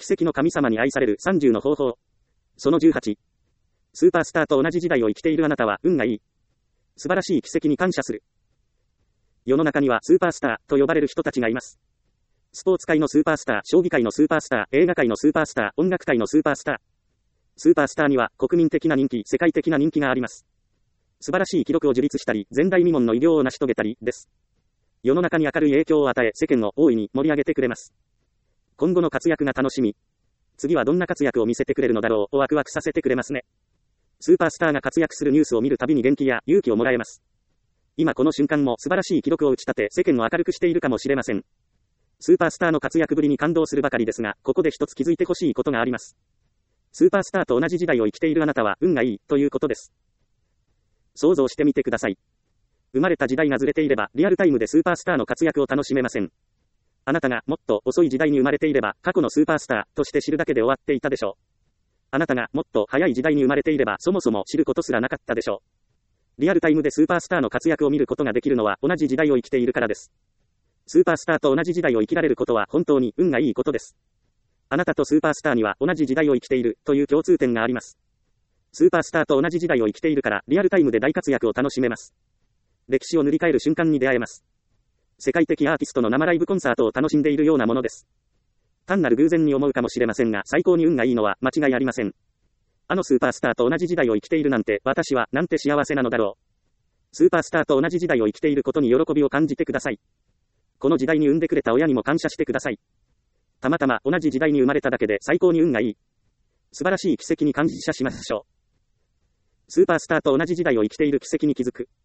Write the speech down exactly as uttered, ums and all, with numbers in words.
奇跡の神様に愛されるさんじゅうの方法。そのじゅうはち。スーパースターと同じ時代を生きているあなたは運がいい。素晴らしい奇跡に感謝する。世の中にはスーパースターと呼ばれる人たちがいます。スポーツ界のスーパースター、将棋界のスーパースター、映画界のスーパースター、音楽界のスーパースター。スーパースターには国民的な人気、世界的な人気があります。素晴らしい記録を樹立したり、前代未聞の偉業を成し遂げたりです。世の中に明るい影響を与え、世間を大いに盛り上げてくれます。今後の活躍が楽しみ。次はどんな活躍を見せてくれるのだろうをワクワクさせてくれますね。スーパースターが活躍するニュースを見るたびに元気や勇気をもらえます。今この瞬間も素晴らしい記録を打ち立て、世間を明るくしているかもしれません。スーパースターの活躍ぶりに感動するばかりですが、ここで一つ気づいてほしいことがあります。スーパースターと同じ時代を生きているあなたは運がいいということです。想像してみてください。生まれた時代がずれていれば、リアルタイムでスーパースターの活躍を楽しめません。あなたがもっと遅い時代に生まれていれば、過去のスーパースターとして知るだけで終わっていたでしょう。あなたがもっと早い時代に生まれていれば、そもそも知ることすらなかったでしょう。リアルタイムでスーパースターの活躍を見ることができるのは同じ時代を生きているからです。スーパースターと同じ時代を生きられることは本当に運がいいことです。あなたとスーパースターには同じ時代を生きているという共通点があります。スーパースターと同じ時代を生きているからリアルタイムで大活躍を楽しめます。歴史を塗り替える瞬間に出会えます。世界的アーティストの生ライブコンサートを楽しんでいるようなものです。単なる偶然に思うかもしれませんが、最高に運がいいのは間違いありません。あのスーパースターと同じ時代を生きているなんて、私はなんて幸せなのだろう。スーパースターと同じ時代を生きていることに喜びを感じてください。この時代に産んでくれた親にも感謝してください。たまたま同じ時代に生まれただけで最高に運がいい。素晴らしい奇跡に感謝しましょう。スーパースターと同じ時代を生きている奇跡に気づく。